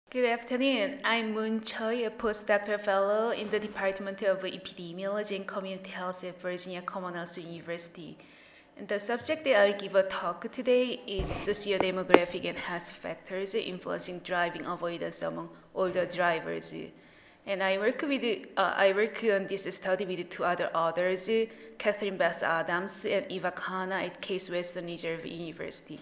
Good afternoon. I'm Moon Choi, a postdoctoral fellow in the Department of Epidemiology and Community Health at Virginia Commonwealth University. And the subject that I'll give a talk today is socio-demographic and health factors influencing driving avoidance among older drivers. And I work on this study with two other authors, Catherine Beth Adams and Eva Khanna at Case Western Reserve University.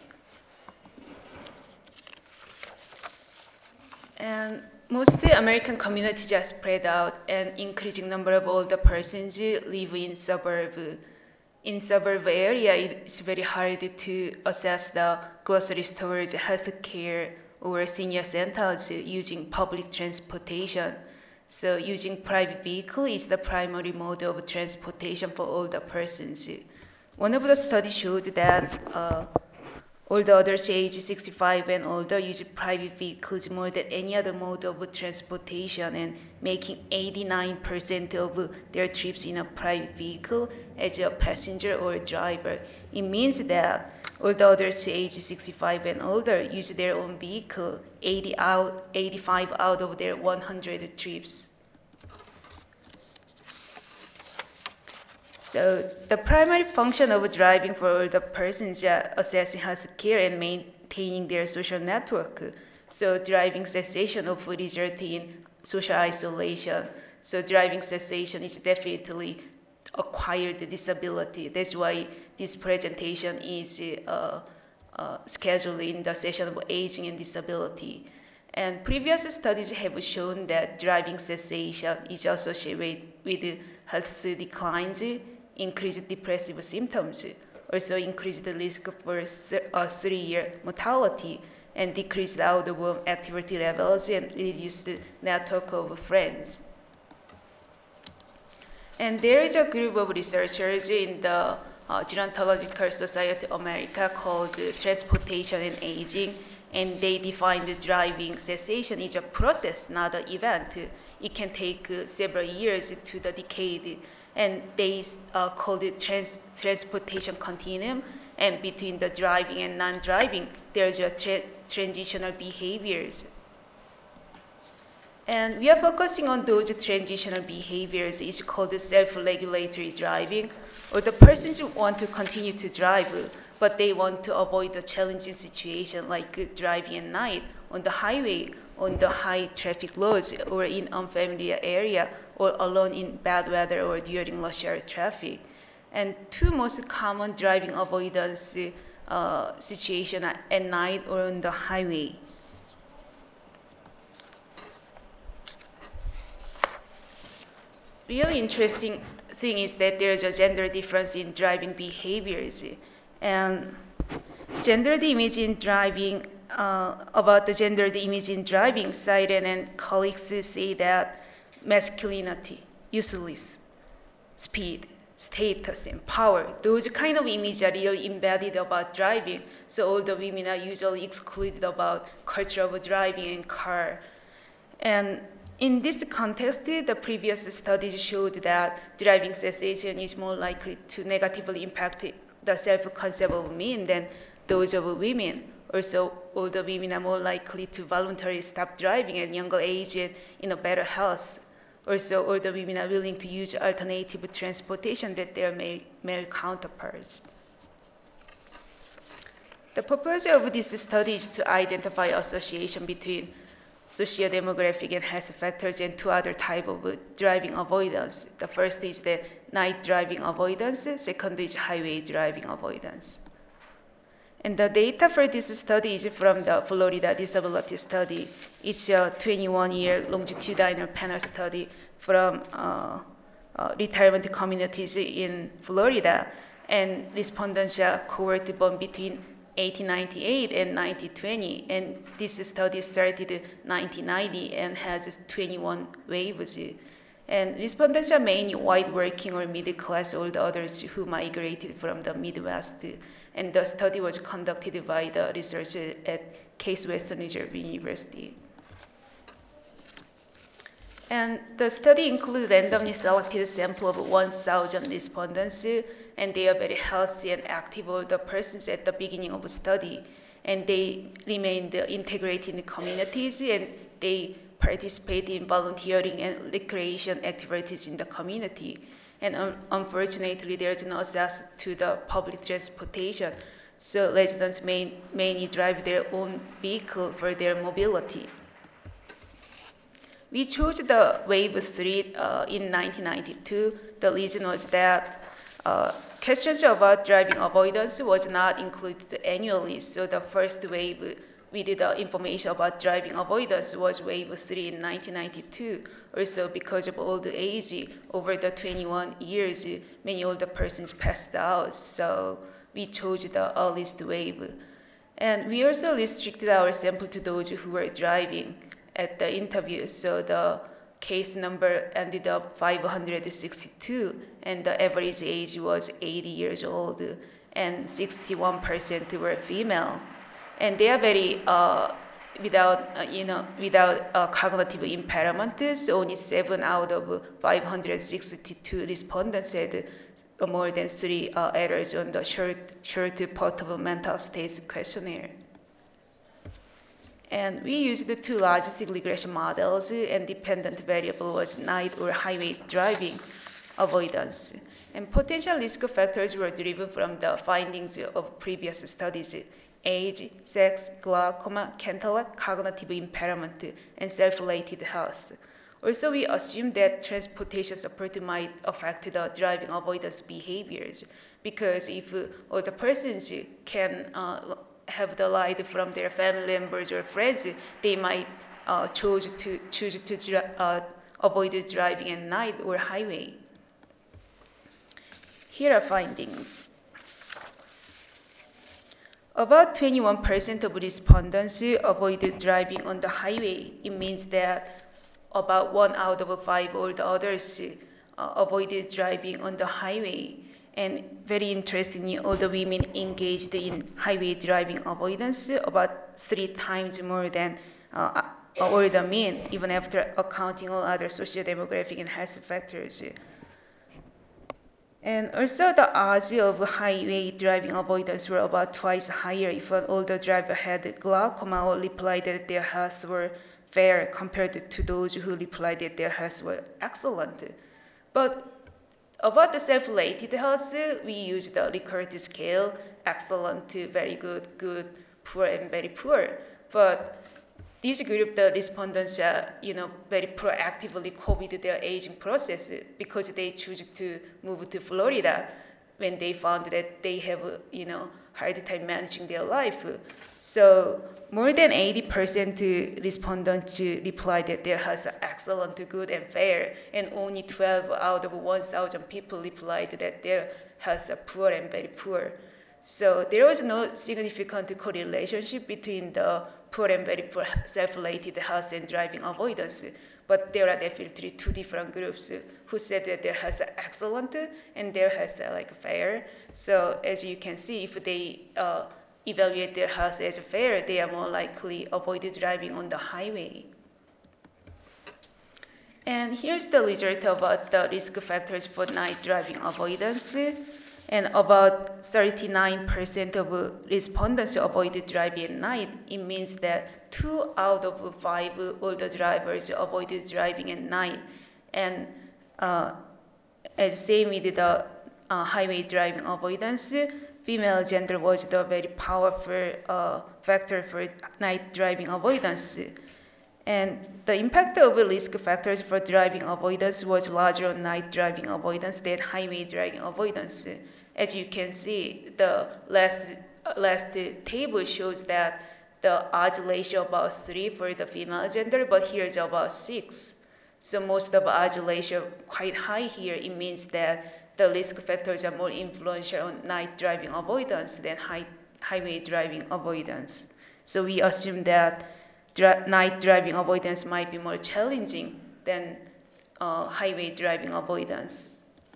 And most American communities are spread out, and increasing number of older persons live in suburb. In suburb area, it's very hard to access the grocery stores, healthcare, or senior centers using public transportation. So using private vehicle is the primary mode of transportation for older persons. One of the studies showed that older adults aged 65 and older use private vehicles more than any other mode of transportation, and making 89% of their trips in a private vehicle as a passenger or driver. It means that older adults aged 65 and older use their own vehicle 85 out of their 100 trips. So the primary function of driving for older persons is assessing health care and maintaining their social network. So driving cessation often results in social isolation. So driving cessation is definitely acquired disability. That's why this presentation is scheduled in the session of aging and disability. And previous studies have shown that driving cessation is associated with health declines, increased depressive symptoms, also increased the risk for 3-year mortality, and decreased outdoor activity levels and reduced network of friends. And there is a group of researchers in the Gerontological Society of America called Transportation and Aging, and they defined driving cessation is a process, not an event. It can take several years to the decade, and they called it transportation continuum. And between the driving and non-driving, there's a transitional behaviors. And we are focusing on those transitional behaviors. It's called self-regulatory driving, or the persons who want to continue to drive, but they want to avoid the challenging situation like driving at night on the highway, on the high traffic roads, or in unfamiliar area, or alone in bad weather or during rush hour traffic. And two most common driving avoidance situation at night or on the highway. Really interesting thing is that there's a gender difference in driving behaviors. And gendered image in driving, about the gendered image in driving, Siren and colleagues say that masculinity, useless, speed, status, and power, those kind of images are really embedded about driving. So all the women are usually excluded about culture of driving and car. And in this context, the previous studies showed that driving cessation is more likely to negatively impact the self-concept of men than those of women. Also, older women are more likely to voluntarily stop driving at younger age and in a better health. Also, older women are willing to use alternative transportation than their male counterparts. The purpose of this study is to identify association between socio-demographic and health factors and two other types of driving avoidance. The first is the night driving avoidance, second is highway driving avoidance. And the data for this study is from the Florida Disability Study. It's a 21-year longitudinal panel study from retirement communities in Florida, and respondents are cohort born between 1898 and 1920, and this study started 1990 and has 21 waves. And respondents are mainly white working or middle class older adults who migrated from the Midwest. And the study was conducted by the researchers at Case Western Reserve University. And the study included randomly selected sample of 1,000 respondents, and they are very healthy and active older persons at the beginning of the study. And they remained integrated in the communities and they participate in volunteering and recreation activities in the community. And unfortunately, there's no access to the public transportation, so residents mainly drive their own vehicle for their mobility. We chose the Wave 3 in 1992. The reason was that questions about driving avoidance was not included annually, so the first wave with the information about driving avoidance was Wave 3 in 1992. Also, because of old age, over the 21 years, many older persons passed out, so we chose the earliest wave. And we also restricted our sample to those who were driving at the interview, so the case number ended up 562, and the average age was 80 years old, and 61% were female. And they are very without cognitive impairment. So only 7 out of 562 respondents had more than 3 errors on the short portable mental states questionnaire. And we used the 2 logistic regression models, and dependent variable was night or highway driving avoidance. And potential risk factors were driven from the findings of previous studies: age, sex, glaucoma, cataract, cognitive impairment, and self-related health. Also, we assume that transportation support might affect the driving avoidance behaviors, because if all the persons can have the ride from their family members or friends, they might choose to avoid driving at night or highway. Here are findings. About 21% of respondents avoided driving on the highway. It means that about 1 out of 5 older adults avoided driving on the highway. And very interestingly, older women engaged in highway driving avoidance about 3 times more than older men, even after accounting all other socio-demographic and health factors. And also the odds of highway driving avoidance were about twice higher if an older driver had glaucoma or replied that their health were fair compared to those who replied that their health were excellent. But about the self-related health, we used the Likert scale: excellent, very good, good, poor, and very poor. But this group, the respondents, very proactively COVID their aging process because they choose to move to Florida when they found that they have, hard time managing their life. So more than 80% respondents replied that their health are excellent, good, and fair, and only 12 out of 1,000 people replied that their health are poor and very poor. So there was no significant correlation between the poor and very poor self-related health and driving avoidance. But there are definitely 2 different groups who said that their health are excellent and their health are fair. So as you can see, if they evaluate their health as fair, they are more likely avoid driving on the highway. And here's the result about the risk factors for night driving avoidance. And about 39% of respondents avoided driving at night. It means that 2 out of 5 older drivers avoided driving at night. And as same with the highway driving avoidance, female gender was the very powerful factor for night driving avoidance. And the impact of risk factors for driving avoidance was larger on night driving avoidance than highway driving avoidance. As you can see, the last table shows that the odds ratio about 3 for the female gender, but here is about 6. So most of the odds ratio quite high here. It means that the risk factors are more influential on night driving avoidance than highway driving avoidance. So we assume that night driving avoidance might be more challenging than highway driving avoidance.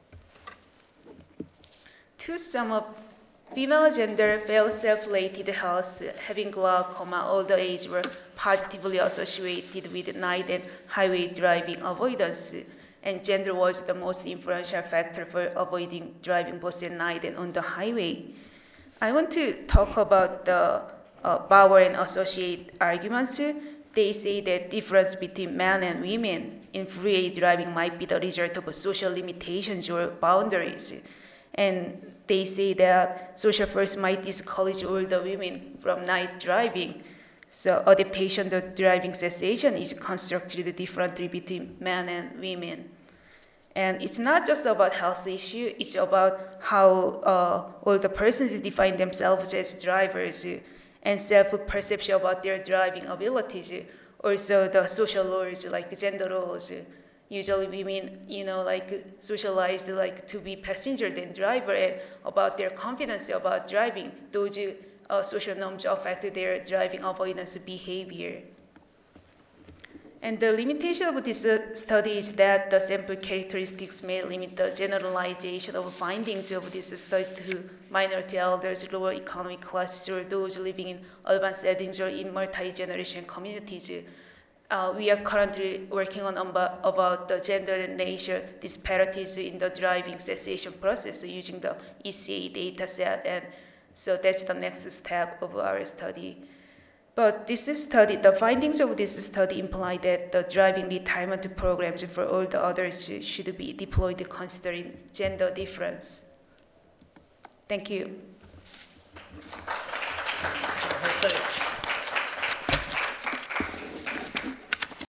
To sum up, female gender, failed self-related health, having glaucoma, older age were positively associated with night and highway driving avoidance, and gender was the most influential factor for avoiding driving both at night and on the highway. I want to talk about the Bauer and associate arguments. they say that difference between men and women in freeway driving might be the result of social limitations or boundaries. And they say that social force might discourage older women from night driving. So adaptation to driving cessation is constructed differently between men and women. And it's not just about health issue, it's about how all the persons define themselves as drivers and self-perception about their driving abilities. Also the social roles like gender roles. Usually women, like socialized like to be passenger than driver, and about their confidence about driving. Those social norms affect their driving avoidance behavior. And the limitation of this study is that the sample characteristics may limit the generalization of findings of this study to minority elders, lower economic classes, or those living in urban settings or in multi-generation communities. We are currently working on about the gender and racial disparities in the driving cessation process using the ECA dataset, and so that's the next step of our study. But the findings of this study imply that the driving retirement programs for all the others should be deployed considering gender difference. Thank you.